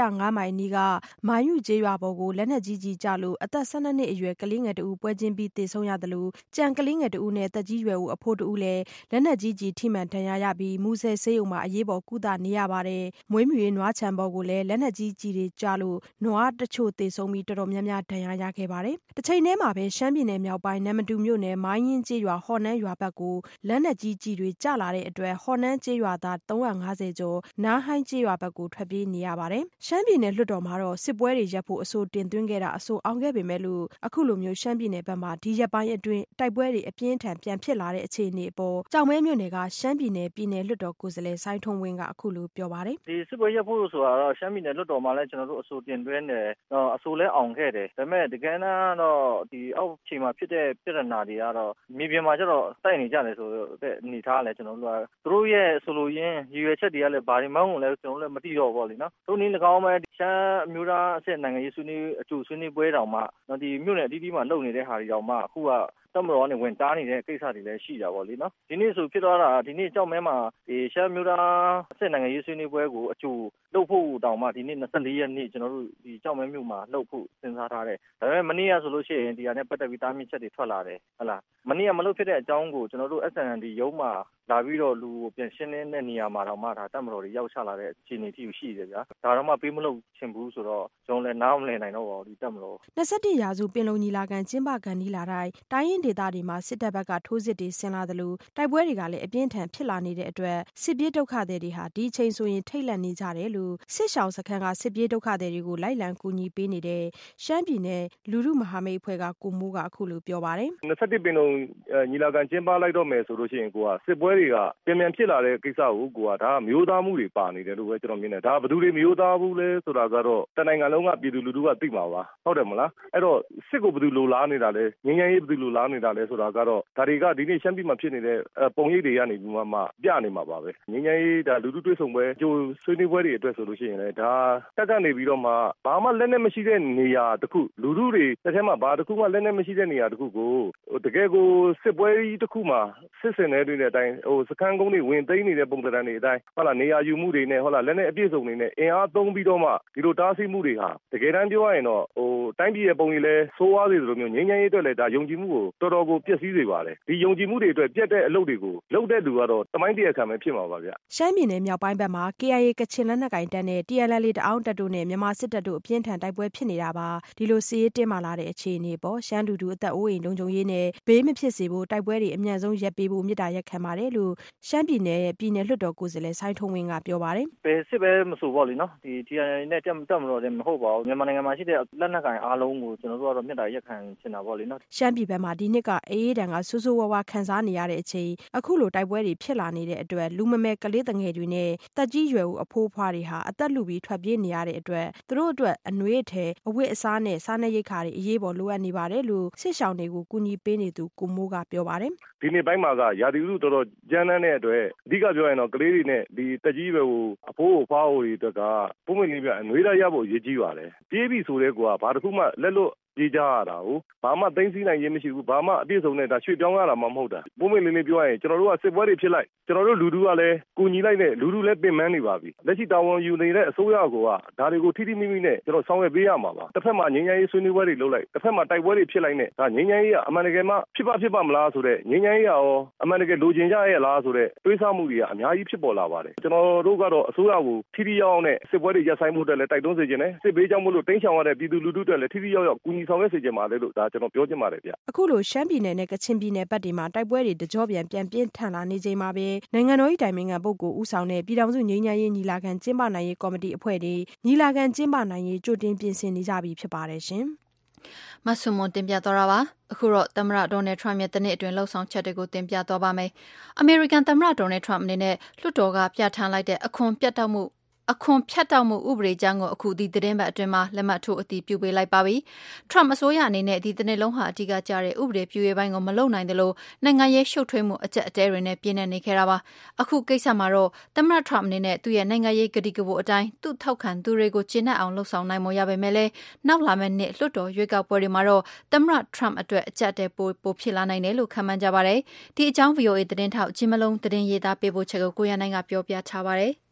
305 မိုင်နီးကမာယုကျေးရွာပေါ်ကိုလက်နက်ကြီးကျလို့အသက်12နှစ်အရွယ်ကလေးငယ်တဦးပွဲချင်းပြီးသေဆုံးရသလိုကြံကလေးငယ်တဦးနဲ့သက်ကြီးရွယ်ဦးအဖိုးတဦးလည်းလက်နက်ကြီးထိမှန်ဒဏ်ရာရပြီးမူဆယ်ဆေးရုံမှာအရေးပေါ်ကုသနေရပါတယ်။မွေးမြူရေးနွားခြံပေါ်ကိုလည်းလက်နက်ကြီးတွေကျလို့နွားတချို့သေဆုံးပြီးတော်တော်များများဒဏ်ရာရခဲ့ပါတယ်။တစ်ချိန်တည်းမှာပဲရှမ်းပြည်နယ်မြောက်ပိုင်းနမ္မတူမြို့နယ်မိုင်းရင်းကျေးရွာဟော်နန်းရွာဘက်ကိုလက်နက်ကြီးတွေကျလာတဲ့အတွက်ဟော်နန်းကျေးရွာသား350ကျော်နားဟိုင်းကျေးရွာဘက်ကိုထွက်ပြေးနေရပါတယ်။ရှမ်းပြည်နယ်လွှတ်တော်မှာတော့စစ်ပွဲတွေရပ်ဖို့အဆိုတင်သွင်းခဲ့တာအဆိုအောင်ခဲ့ပေမဲ့လို့အခုလိုမျိုးရှမ်းပြည်နယ်ဘက်မှာဒီရက်ပိုင်းအတွင်းတိုက်ပွဲတွေအပြင်းထန်ပြန်ဖြစ်လာတဲ့အခြေအနေအပေါ်ကြောင်မဲမြို့နယ်ကရှမ်းပြည်နယ်ပြည်နယ်လွှတ်တော်ကိုယ်စားလှယ်စိုင်းထွန်းဝင်းကအခုလိုပြောပါတယ်။ဒီစစ်ပွဲရပ်ဖို့ဆိုတာတော့ရှမ်းပြည်နယ်လွှတ်တော်မှာလည်းကျွန်တော်တို့အဆိုတင်သွင်းတယ်အဆိုလည်းအောင်ခဲ့တယ်ဒါပေမဲ့ဒီကနေ့တော့ဒီအောက်ခြေမှာဖြစ်တဲ့ပြဿနာတွေကတော့မြေပြင်မှာကျတော့တိုက်နေကြတယ်ဆိုတဲ့အနေထားလည်းကျွန်တော်တို့ကသူတို့ရဲ့ဆိုလိုရင်းရည်ရွယ်ချက်တွေကလည်းဘာတွေမှမဟုတ်လဲကျွန်တော်တို့လည်းမသိတော့ဘူးလေနော်။တို့နည်း၎င်းပဲရှမ်းအမျိုးသားအဆင့်နိုင်ငံရေးဆွေးနွေးအကျိုးဆွေးနွေးပွဲတောင်မှဒီမြို့နယ်အသီးသီးမှာလုပ်နေတဲ့ဟာတွေတောင်မှအခုကတမတော်နဲ့ဝင်တားနေတဲ့ကိစ္စတွေလည်းရှိတာပေါ့လေနော်ဒီနေ့ဆိုဖြစ်သွားတာဒီနေ့ကြောက်မဲမှာဒီရှမ်းမျိုးသားအစစ်နိုင်ငံရေးဆွေးနွေးပွဲကိုအကျိုးလုပ်ဖို့တောင်မှဒီနေ့24ရက်နေ့ကျွန်တော်တို့ဒီကြောက်မဲမြို့မှာလုပ်ဖို့စဉ်းစားထားတယ်ဒါပေမဲ့မနေ့ကဆိုလို့ရှိရင်ဒီဟာနဲ့ပတ်သက်ပြီးတားမြစ်ချက်တွေထွက်လာတယ်ဟုတ်လားမနေ့ကမလုပ်ဖြစ်တဲ့အကြောင်းကိုကျွန်တော်တို့ SND ရုံးမှာလာပြီးတော့လူကိုပြန်ရှင်းတဲ့နေရာမှာတော့မှဒါတမတော်တွေရောက်ချလာတဲ့အခြေအနေတိရှိတယ်ဗျာဒါတော့မှပေးမလို့ချင်ဘူးဆိုတော့ကျွန်တော်လည်းနားမလည်နိုင်တော့ပါဘူးဒီတမတော် 21ရာစုပင်လုံညီလာခံကျင်းပကန်နီးလာတိုင်းတိုင်းရင်းဒေသတွေမှာစစ်တပ်ဘက်ကထိုးစစ်တွေဆင်လာသလိုတိုက်ပွဲတွေကလည်းအပြင်းထန်ဖြစ်လာနေတဲ့အတွက်စစ်ပြေးဒုက္ခသည်တွေဟာဒီအချိန်ဆိုရင်ထိတ်လန့်နေကြတယ်လို့စစ်ရှောင်စခန်းကစစ်ပြေးဒုက္ခသည်တွေကိုလိုက်လံကူညီပေးနေတဲ့ရှမ်းပြည်နယ်လူထုမဟာမိတ်အဖွဲ့ကကိုမိုးကအခုလိုပြောပါတယ် 21ပင်လုံညီလာခံကျင်းပလိုက်တော့မယ်ဆိုလို့ရှိရင်ကိုကစစ်ပွဲတွေကပြန်ဖြစ်လာတဲ့ကိစ္စကိုကိုကဒါကမျိုးသားမှုတွေပါနေတယ်လို့ပဲကျွန်တော်မြင်တယ်ဒါဘယ်သူတွေမျိုးသားဘူးလဲဆိုတာကတော့တနိုင်ငံလုံးကပြည်သူလူထုကသိမှာပါဟုတ်တယ်မလားအဲ့တော့စစ်ကိုဘယ်သူလိုလားနေတာလဲငြိမ်းချမ်းရေးဘယ်သူလိုလားနေတာလဲဆိုတာကတော့ဒါတွေကဒီနေ့ရှမ်းပြည်မှာဖြစ်နေတဲ့ပုံရိပ်တွေကနေပြီးမှပြနေမှာပါပဲငြိမ်းချမ်းရေးဒါလူထုတွေ့ဆုံပွဲကြိုဆွေးနွေးပွဲတွေအတွက်ဆိုလို့ရှိရင်လည်းဒါတက်ကနေပြီးတော့မှဘာမှလက်နဲ့မရှိတဲ့နေရာတခုလူထုတွေတစ်ထဲမှာဘာတခုမှလက်နဲ့မရှိတဲ့နေရာတခုကိုတကယ်ကိုစစ်ပွဲကြီးတခုမှာစစ်စင်နေတဲ့အတိုင်းစခန်းကုန်းတွေဝင်သိမ်းနေတဲ့ပုံစံတွေအတိုင်းဟုတ်လားနေရာယူမှုတွေနဲ့ဟုတ်လားလက်နဲ့အပြည့်စုံနေနဲ့အင်အားသုံးပြီးတော့မှဒီလိုတားဆီးမှုတွေဟာတကယ်တမ်းပြောရရင်တော့တိုင်းပြည်ရဲ့ပုံရိပ်လဲဆိုးဝါးစေသလိုမျိုးငြိမ်းချမ်းရေးအတွက်လည်းဒါယုံကြည်မှုကိုတော်တော်ကိုပျက်စီးစေပါတယ်ဒီယုံကြည်မှုတွေအတွက်ပြတ်တဲ့အလုပ်တွေကိုလုပ်တဲ့လူကတော့တမိုင်းတရားခံပဲဖြစ်မှာပါဗျရှမ်းပြည်နယ်မြောက်ပိုင်းဘက်မှာ KIA ကချင်လက်နက်ကိုင်တပ်နဲ့ TNLA တအောင်းတပ်တို့နဲ့မြန်မာစစ်တပ်တို့အပြင်းထန်တိုက်ပွဲဖြစ်နေတာပါဒီလိုစစ်ရေးတင်းမာလာတဲ့အခြေအနေပေါ်ရှမ်းလူထုအသက်အိုးအိမ်လုံခြုံရေးနဲ့ဘေးမဖြစ်စေဖို့တိုက်ပွဲတွေအမြန်ဆုံးရပ်ပေးဖို့မြစ်တာရက်ခံပါတယ်လို့ရှမ်းပြည်နယ်ပြည်နယ်လွှတ်တော်ကိုယ်စားလှယ်စိုင်းထုံးဝင်းကပြောပါတယ်ဘယ်စစ်ပဲမဆိုပေါ့လေနော်ဒီ TNLA နဲ့တက်မလို့လည်းမဟုတ်ပါဘူးမြန်မာနိုင်ငံမှာရှိတဲ့လက်နက်ကိုင်အားလုံးကိုကျွန်တော်တို့ကတော့မြစ်တာရက်ခံချင်တာပေါ့လေနော်ရှမ်းပြည်ဘက်မှာဒီနှစ်ကအေးဒဏ်ကဆိုးဆိုးဝါးဝါခံစားနေရတဲ့အချိန်အခုလိုတိုက်ပွဲတွေဖြစ်လာနေတဲ့အတွက်လူမမဲကလေးတငယ်တွေနဲ့တက်ကြီးရွယ်ဦးအဖိုးအဖွားတွေဟာအသက်လူပြီးထွက်ပြေးနေရတဲ့အတွက်သူတို့အတွက်အနှွေးထဲအဝတ်အစားနဲ့စားနပ်ရိက္ခာတွေအရေးပေါ်လိုအပ်နေပါတယ်လို့စစ်ရှောင်တွေကိုကူညီပေးနေသူကိုမိုးကပြောပါတယ်ဒီနေ့ပိုင်းမှာကရာသီဥတုတော်တော်ကြမ်းတမ်းတဲ့အတွက်အဓိကပြောရင်တော့ကလေးတွေနဲ့ဒီတက်ကြီးရွယ်ဦးအဖိုးအဖွားတွေအတွက်ကပုံမှန်လေးပြအနှွေးသားရဖို့အရေးကြီးပါတယ်ပြေးပြီဆိုတဲ့ကွာဘာတစ်ခုမှလက်လွတ်ပြေးကြရတာကိုဘာမှသိမ်းဆည်းနိုင်ရေးမရှိဘူးဘာမှအပြည့်စုံနဲ့ဒါရွှေ့ပြောင်းရတာမှမဟုတ်တာပုံမှန်လေးပြောရရင်ကျွန်တော်တို့ကစစ်ပွဲတွေဖြစ်လိုက်ကျွန်တော်တို့လူထုကလည်းကူညီလိုက်နဲ့လူထုလည်းပင်ပန်းနေပါပြီလက်ရှိတာဝန်ယူနေတဲ့အစိုးရကဒါတွေကိုထိထိမိမိနဲ့ကျွန်တော်ဆောင်ရွက်ပေးရမှာပါတစ်ဖက်မှာငြိမ်းချမ်းရေးဆွေးနွေးပွဲတွေလုပ်လိုက်တစ်ဖက်မှာတိုက်ပွဲတွေဖြစ်လိုက်နဲ့ဒါငြိမ်းချမ်းရေးကအမှန်တကယ်မှဖြစ်ပါမလားဆိုတဲ့ငြိမ်းချမ်းရေးရောအမှန်တကယ်လိုချင်ကြရဲ့လားဆိုတဲ့တွေးဆမှုတွေကအများကြီးဖြစ်ပေါ်လာပါတယ်ကျွန်တော်တို့ကတော့အစိုးရကိုထိထိရောက်အောင်နဲ့စစ်ပွဲတွေရပ်ဆိုင်မှုအတွက်လည်းတိုက်တွန်းစေချင်တယ်စစ်ဘေးကြောင့်မို့လို့တင်းချောင်ရတဲ့ပြည်သူလူထုတွေလည်းထိထိရောက်ရောက်ကူညီဆောင်ရွက်စေချင်ပါတယ်လို့ဒါကျွန်တော်ပြောချင်ပါတယ်ဗျအခုလိုရှမ်းပြည်နယ်နဲ့ကချင်ပြည်နယ်ဘက်တွေမှာတိုက်ပွဲတွေတကြောပြန်ပြင်းထန်လာနေချိန်မှာပဲနိုင်ငံတော်၏တိုင်ပင်ခံပုဂ္ဂိုလ်ဦးဆောင်တဲ့ပြည်ထောင်စုငြိမ်းချမ်းရေးညီလာခံကျင်းပနိုင်ရေးကော်မတီအဖွဲ့တွေညီလာခံကျင်းပနိုင်ရေးကြိုတင်ပြင်ဆင်နေကြပြီဖြစ်ပါတယ်ရှင်မဆုမွန်တင်ပြသွားတာပါအခုတော့သမ္မတဒေါ်နယ်ထရမ့်ရဲ့တနေ့အတွင်းလှုပ်ဆောင်ချက်တွေကိုတင်ပြသွားပါမယ်အမေရိကန်သမ္မတဒေါ်နယ်ထရမ့်အနေနဲ့လွှတ်တော်ကပြဋ္ဌာန်းလိုက်တဲ့အခွန်ဖြတ်တောက်မှုဥပဒေကြမ်းကိုအခုဒီသတင်းပတ်အတွင်းမှာလက်မှတ်ထိုးအတည်ပြုပေးလိုက်ပါပြီ။ထရမ့်အစိုးရအနေနဲ့ဒီတနေ့လုံးဟာအဓိကကျတဲ့ဥပဒေပြုရေးပိုင်းကိုမလုပ်နိုင်သလိုနိုင်ငံရေးရှုပ်ထွေးမှုအကျပ်အတဲတွေနဲ့ပြည့်နေနေခဲ့တာပါ။အခုကိစ္စမှာတော့သမ္မတထရမ့်အနေနဲ့သူ့ရဲ့နိုင်ငံရေးကတိကဝတ်အတိုင်းသူ့ထောက်ခံသူတွေကိုကျေနပ်အောင်လှုပ်ဆောင်နိုင်မှုရပေမဲ့လည်းနောက်လာမယ့်နှစ်လွှတ်တော်ရွေးကောက်ပွဲတွေမှာတော့သမ္မတထရမ့်အတွက်အကျပ်အတဲပိုဖြစ်လာနိုင်တယ်လို့ခန့်မှန်းကြပါတယ်။ဒီအကြောင်း VOA သတင်းထောက်ဂျင်မလုံးသတင်းရေးသားပေးပို့ချက်ကိုကိုရနိုင်ကပြောပြထားပါတယ်။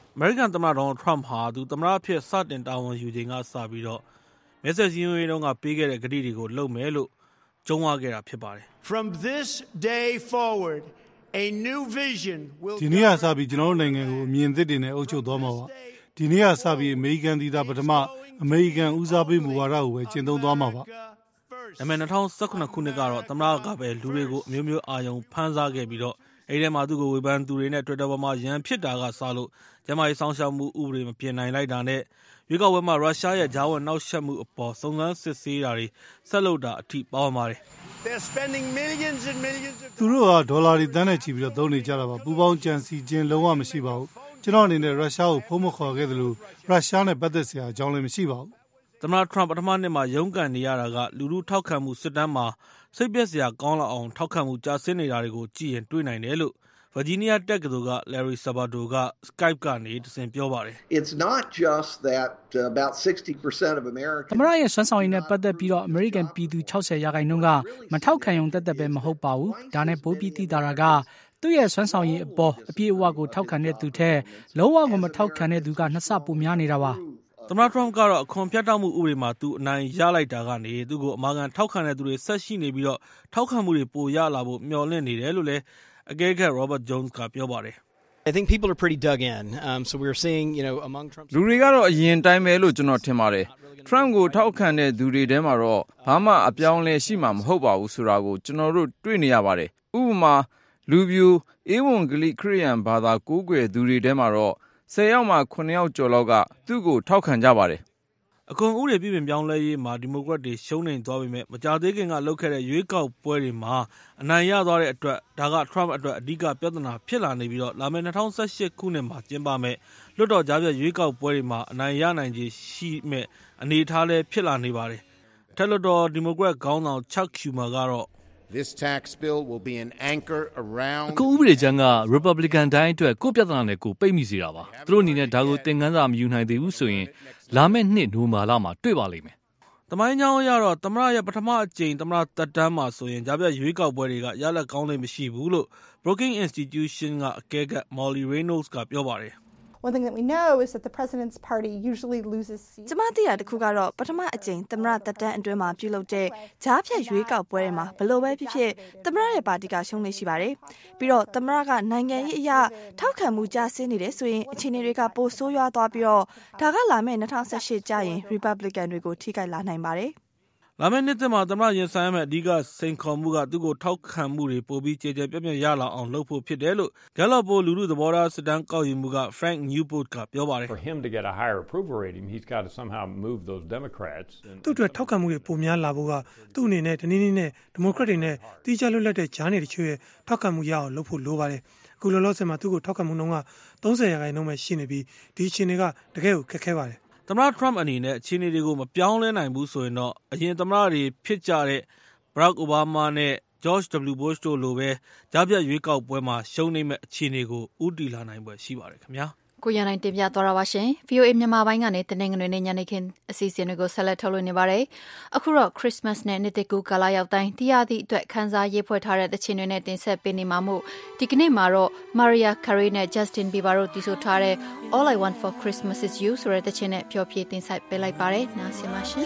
American သမ္မတ Donald Trump ဟာသူသမ္မတအဖြစ်စတင်တာဝန်ယူချိန်ကစပြီးတော့မဲဆွယ်စည်းရုံးရေးတုန်းကပေးခဲ့တဲ့ကတိတွေကိုလုပ်မယ်လို့ကြုံးဝါခဲ့တာဖြစ်ပါတယ် From this day forward a new vision will ဒီနေ့ကစပြီးကျွန်တော်တို့နိုင်ငံကိုအမြင်သစ်တွေနဲ့အုပ်ချုပ်သွားမှာပါဒီနေ့ကစပြီးအမေရိကန်ပြည်သားပထမအမေရိကန်ဦးစားပေးမူဝါဒကိုပဲကျင့်သုံးသွားမှာပါဒါပေမဲ့2019ခုနှစ်ကတော့သမ္မတကပဲလူတွေကိုအမျိုးမျိုးအာရုံဖမ်းစားခဲ့ပြီးတော့အဲ့ဒီမှာသူ့ကိုဝေဖန်သူတွေနဲ့ Twitter ပေါ်မှာရန်ဖြစ်တာကစလို့ကျမကြီးဆောင်ရှောက်မှုဥပဒေမပြင်နိုင်လိုက်တာနဲ့ရွေးကောက်ပွဲမှာရုရှားရဲ့ဂျာဝန်နောက်ဆက်မှုအပေါ်စုံစမ်းစစ်ဆေးတာတွေဆက်လုပ်တာအထိပါဝင်ပါတယ် They're spending millions and millions of သူတို့ကဒေါ်လာတွေတန်းနဲ့ချီပြီးတော့သုံးနေကြတာပါပူပေါင်းကြံစီခြင်းလုံးဝမရှိပါဘူးကျွန်တော်အနေနဲ့ရုရှားကိုဖုံးမခေါ်ခဲ့သလိုရုရှားနဲ့ပတ်သက်စရာအကြောင်းလည်းမရှိပါဘူးသမ္မတ Trump ပထမနှစ်မှာရုန်းကန်နေရတာကလူထုထောက်ခံမှုစစ်တမ်းမှာစိတ်ပျက်စရာကောင်းလောက်အောင်ထောက်ခံမှုကျဆင်းနေတာတွေကိုကြည့်ရင်တွေ့နိုင်တယ်လို့ Virginia တက္ကသိုလ်က Larry Sabato က Skype ကနေတဆင့်ပြောပါတယ် It's not just that about 60% of Americans သမ္မတရဲ့စွမ်းဆောင်ရည်နဲ့ပတ်သက်ပြီးတော့ American ပြည်သူ 60% ကမထောက်ခံရုံသက်သက်ပဲမဟုတ်ပါဘူးဒါနဲ့ပိုပြီးသိတာကသူ့ရဲ့စွမ်းဆောင်ရည်အပေါ်အပြည့်အဝကိုထောက်ခံတဲ့သူထက်လုံးဝကိုမထောက်ခံတဲ့သူကနှစ်ဆပိုများနေတာပါသမ္မတ Trump ကတော့အခွန်ဖြတ်တောက်မှုဥပဒေမှာသူအနိုင်ရလိုက်တာကနေသူ့ကိုအမာခံထောက်ခံတဲ့သူတွေဆက်ရှိနေပြီးတော့ထောက်ခံမှုတွေပိုရလာဖို့မျှော်လင့်နေတယ်လို့လည်းအကဲခတ် Robert Jones ကပြောပါတယ် I think people are pretty dug in so we're seeing among Trump လူတွေကတော့အရင်တိုင်းပဲလို့ကျွန်တော်ထင်ပါတယ် Trump ကိုထောက်ခံတဲ့သူတွေထဲမှာတော့ဘာမှအပြောင်းလဲရှိမှာမဟုတ်ပါဘူးဆိုတာကိုကျွန်တော်တို့တွေ့နေရပါတယ်ဥပမာလူပြိုအေးဝန်ဂလိခရစ်ယာန်ဘာသာကိုးကွယ်သူတွေထဲမှာတော့10ယောက်မှ9ယောက်ကျော်လောက်ကသူ့ကိုထောက်ခံကြပါတယ်အခွန်ဥပဒေပြည်ပြင်ပြောင်းလဲရေးမှာဒီမိုကရက်တွေရှုံးနိမ့်သွားပေမဲ့မကြာသေးခင်ကလုပ်ခဲ့တဲ့ရွေးကောက်ပွဲတွေမှာအနိုင်ရသွားတဲ့အတွက်ဒါက Trump အတွက်အဓိကပြဿနာဖြစ်လာနေပြီးတော့လာမယ့်2018ခုနှစ်မှာကျင်းပမယ့်လွှတ်တော်ကြားပြရွေးကောက်ပွဲတွေမှာအနိုင်ရနိုင်ခြေရှိမဲ့အနေအထားလည်းဖြစ်လာနေပါတယ်ထက်လွှတ်တော်ဒီမိုကရက်ခေါင်းဆောင် Chuck Schumer ကတော့ This tax bill will be an anchor around အခုဥပဒေကြမ်းက Republican တိုင်းအတွက်ကိုပြဿနာနဲ့ကိုပိတ်မိစေတာပါသူတို့အနေနဲ့ဒါကိုသင်ခန်းစာမယူနိုင်သေးဘူးဆိုရင်လာမယ့်နှစ်နိုဝင်ဘာလမှာတွေ့ပါလိမ့်မယ်တမိုင်းကြောင်းအရတော့သမ္မတရဲ့ပထမအကြိမ်သမ္မတသက်တမ်းမှာဆိုရင်ကြားပြရွေးကောက်ပွဲတွေကရလဒ်ကောင်းလေးမရှိဘူးလို့ Brookings Institution ကအကဲခတ် Molly Reynolds ကပြောပါတယ် One thing that we know is that the president's party usually loses seats. ကျမသိရတခုကတော့ပထမအကြိမ်သမ္မတသက်တမ်းအတွင်းမှာပြုလုပ်တဲ့ကြားဖြတ်ရွေးကောက်ပွဲတွေမှာဘလို့ပဲဖြစ်ဖြစ်သမ္မတရဲ့ပါတီကရှုံးနေရှိပါတယ်။ပြီးတော့သမ္မတကနိုင်ငံရေးအရာထောက်ခံမှုကျဆင်းနေတယ်ဆိုရင်အခြေအနေတွေကပိုဆိုးရွားသွားပြီးတော့ဒါကလာမယ့်2018ကျရင် Republican တွေကိုထိခိုက်လာနိုင်ပါတယ်။လာမယ့်နှစ်သစ်မှာသမ္မတရင်ဆိုင်မဲ့အဓိကစိန်ခေါ်မှုကသူ့ကိုထောက်ခံမှုတွေပိုပြီးကြေကြေပြန့်ပြန့်ရလာအောင်လုပ်ဖို့ဖြစ်တယ်လို့ Gallup လူထုသဘောထားစစ်တမ်းကောက်ယူမှုက Frank Newport ကပြောပါတယ် For him to get a higher approval rating he's got to somehow move those Democrats သူ့အတွက်ထောက်ခံမှုတွေပိုများလာဖို့ကသူ့အနေနဲ့ဒီနေ့နဲ့ဒီမိုကရက်တွေနဲ့တီးခြားလွတ်လပ်တဲ့ဂျားနေတချို့ရဲ့ထောက်ခံမှုရအောင်လုပ်ဖို့လိုပါတယ်အခုလောလောဆယ်မှာသူ့ကိုထောက်ခံမှုနှုန်းက30%ပဲရှိနေပြီးဒီအခြေအနေကတကယ်ကိုခက်ခဲပါတယ်သမ္မတ Trump အနေနဲ့အခြေအနေတွေကိုမပြောင်းလဲနိုင်ဘူးဆိုရင်တော့အရင်သမ္မတတွေဖြစ်ကြတဲ့ Barack Obama နဲ့ George W. Bush တို့လိုပဲကြားပြရွေးကောက်ပွဲမှာရှုံးနေမဲ့အခြေအနေကိုဦးတည်လာနိုင်ပွဲရှိပါတယ်ခင်ဗျာကိုရနိုင်တင်ပြသွားတာပါရှင် VOA မြန်မာပိုင်းကနေတနင်္ဂနွေနေ့ညနေခင်းအစီအစဉ်တွေကိုဆက်လက်ထုတ်လွှင့်နေပါတယ်အခုတော့ Christmas နဲ့နှစ်သစ်ကူးကာလရောက်တိုင်းတရားသည့်အတွက်ခန်းစားရေးဖွဲ့ထားတဲ့သချင်းတွေနဲ့တင်ဆက်ပေးနေမှာမို့ဒီကနေ့မှာတော့ Mariah Carey နဲ့ Justin Bieber တို့တီးဆိုထားတဲ့ All I Want for Christmas is You ဆိုတဲ့သချင်းနဲ့ဖျော်ဖြေတင်ဆက်ပေးလိုက်ပါတယ်နားဆင်ပါရှင်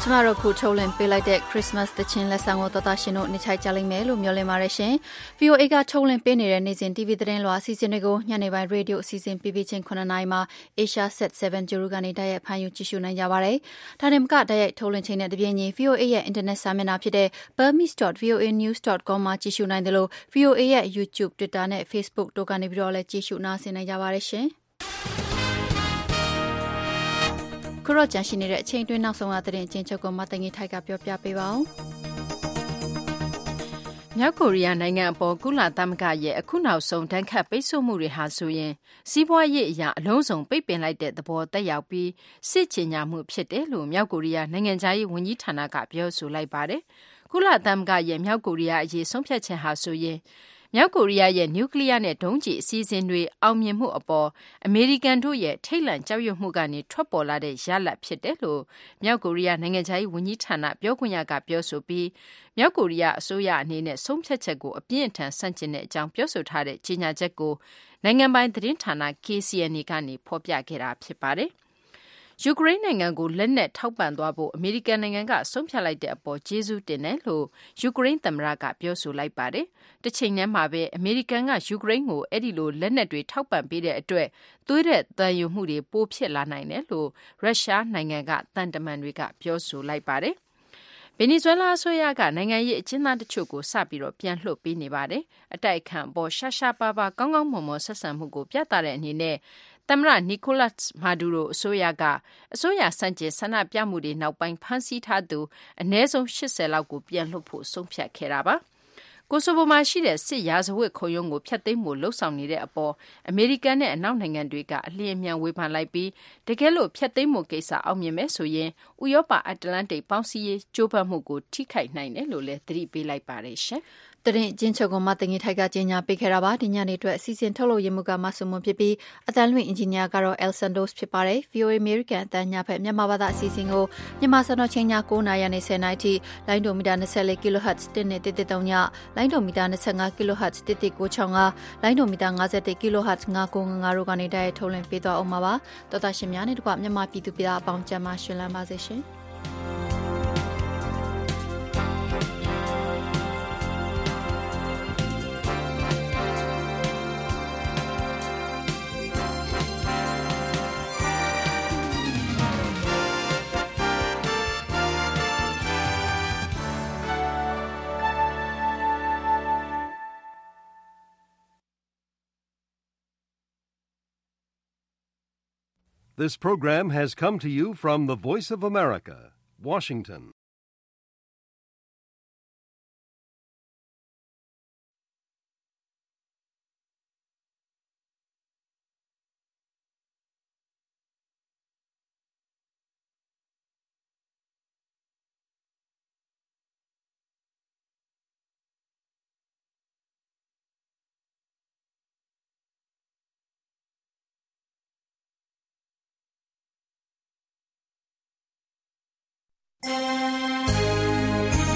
ကျမတို့ခုထုတ်လင်းပေးလိုက်တဲ့ Christmas သချင်းလက်ဆောင်ကိုတော်သားရှင်တို့နေချိုက်ကြလိမ့်မယ်လို့မျှော်လင့်ပါတယ်ရှင်။ VOA ကထုတ်လင်းပေးနေတဲ့နေ့စဉ် TV သတင်းလွှာအစီအစဉ်တွေကိုညနေပိုင်း Radio အစီအစဉ်ပြပြချင်း9နာရီမှာ Asia Set 7 Juru ကနေတိုက်ရိုက်ဖမ်းယူကြည့်ရှုနိုင်ကြပါတယ်။ဒါနဲ့မကတိုက်ရိုက်ထုတ်လင်းချိန်နဲ့တပြည့်ညီ VOA ရဲ့ Internet စာမျက်နှာဖြစ်တဲ့ burmese.voanews.com မှာကြည့်ရှုနိုင်တယ်လို့ VOA ရဲ့ YouTube, Twitter နဲ့ Facebook တို့ကနေပြီးတော့လည်းကြည့်ရှုနားဆင်နိုင်ကြပါတယ်ရှင်။ခုတော့ကြန့်ရှိနေတဲ့အချိန်တွင်းနောက်ဆုံးရတဲ့အချင်းချုပ်ကိုမတငီထိုက်ကပြောပြပေးပါဦး။မြောက်ကိုရီးယားနိုင်ငံအပေါ်ကုလသမဂ္ဂရဲ့အခုနောက်ဆုံးဒဏ်ခတ်ပိတ်ဆို့မှုတွေဟာဆိုရင်စီးပွားရေးအရာအလုံးစုံပိတ်ပင်လိုက်တဲ့သဘောတက်ရောက်ပြီးစစ်ချင်ညာမှုဖြစ်တယ်လို့မြောက်ကိုရီးယားနိုင်ငံသားရေးဝန်ကြီးဌာနကပြောဆိုလိုက်ပါတယ်။ကုလသမဂ္ဂရဲ့မြောက်ကိုရီးယားအရေးဆုံးဖြတ်ချက်ဟာဆိုရင်မြောက်ကိုရီးယားရဲ့နျူကလ িয়ার နဲ့ဒုံးကျည်အစီအစဉ်တွေအောင်မြင်မှုအပေါ်အမေရိကန်တို့ရဲ့ထိတ်လန့်ကြောက်ရွံ့မှုကနေထွက်ပေါ်လာတဲ့ရလဒ်ဖြစ်တယ်လို့မြောက်ကိုရီးယားနိုင်ငံသားရေးဝန်ကြီးဌာနပြောခွင့်ရကပြောဆိုပြီးမြောက်ကိုရီးယားအစိုးရအနေနဲ့ဆုံးဖြတ်ချက်ကိုအပြင်းအထန်ဆန့်ကျင်တဲ့အကြောင်းပြောဆိုထားတဲ့ကြေညာချက်ကိုနိုင်ငံပိုင်သတင်းဌာန KCNA ကနေဖော်ပြခဲ့တာဖြစ်ပါတယ်။ယူကရိန်းနိုင်ငံကိုလက်နက်ထောက်ပံ့သွားဖို့အမေရိကန်နိုင်ငံကဆုံးဖြတ်လိုက်တဲ့အပေါ်ကျေးဇူးတင်တယ်လို့ယူကရိန်းသမ္မတကပြောဆိုလိုက်ပါတယ်။တစ်ချိန်တည်းမှာပဲအမေရိကန်ကယူကရိန်းကိုအဲ့ဒီလိုလက်နက်တွေထောက်ပံ့ပေးတဲ့အတွက်သွေးတဲ့တန်ယုံမှုတွေပိုဖြစ်လာနိုင်တယ်လို့ရုရှားနိုင်ငံကတန်တမန်တွေကပြောဆိုလိုက်ပါတယ်။ဗင်နီဇွဲလားအစိုးရကနိုင်ငံရေးအကျဉ်းသားတချို့ကိုစပြီးတော့ပြန်လွှတ်ပေးနေပါတယ်။အတိုက်အခံအပေါ်ရှာရှာပါပါကောင်းကောင်းမွန်မွန်ဆက်ဆံမှုကိုပြသတဲ့အနေနဲ့သမ္မတနီကိုလတ်မာဒူရိုအစိုးရကအစိုးရစန့်ကျင်ဆန္ဒပြမှုတွေနောက်ပိုင်းဖမ်းဆီးထားသူအနည်းဆုံး80လောက်ကိုပြန်လွှတ်ဖို့ဆုံးဖြတ်ခဲ့တာပါ။ကိုဆိုဗိုမှာရှိတဲ့စစ်ရာဇဝတ်ခုံရုံးကိုဖျက်သိမ်းဖို့လှုံ့ဆော်နေတဲ့အပေါ်အမေရိကန်နဲ့အနောက်နိုင်ငံတွေကအလျင်အမြန်ဝေဖန်လိုက်ပြီးတကယ်လို့ဖျက်သိမ်းမှုကိစ္စအောင်မြင်မဲ့ဆိုရင်ဥရောပအတ္တလန္တိတ်ပေါင်းစည်းရေးကြိုးပမ်းမှုကိုထိခိုက်နိုင်တယ်လို့လည်းသတိပေးလိုက်ပါတယ်ရှင်။သတင်းကျင်းချုပ်ကမတငီထိုက်ကကြီးညာပေးခဲ့တာပါဒီညနေအတွက်အစီအစဉ်ထုတ်လို့ရမှုကမဆုမွန်ဖြစ်ပြီးအတန်လွင့်အင်ဂျင်နီယာကတော့ El Santos ဖြစ်ပါတယ် VOA American အတန်ညဖက်မြန်မာဘာသာအစီအစဉ်ကိုမြန်မာစံတော်ချိန်ည9:00နာရီနဲ့10:00နာရီထိလိုင်းဒိုမီတာ24 kHz နဲ့1.3ညလိုင်းဒိုမီတာ25 kHz 1.965လိုင်းဒိုမီတာ51 kHz 995တို့ကနေတိုက်ရိုက်ထုတ်လွှင့်ပေးသွားအောင်ပါတော်တာရှင်များနဲ့တကွမြန်မာပြည်သူပြည်သားအပေါင်းကျန်းမာရှင်လန်းပါစေရှင် This program has come to you from the Voice of America, Washington.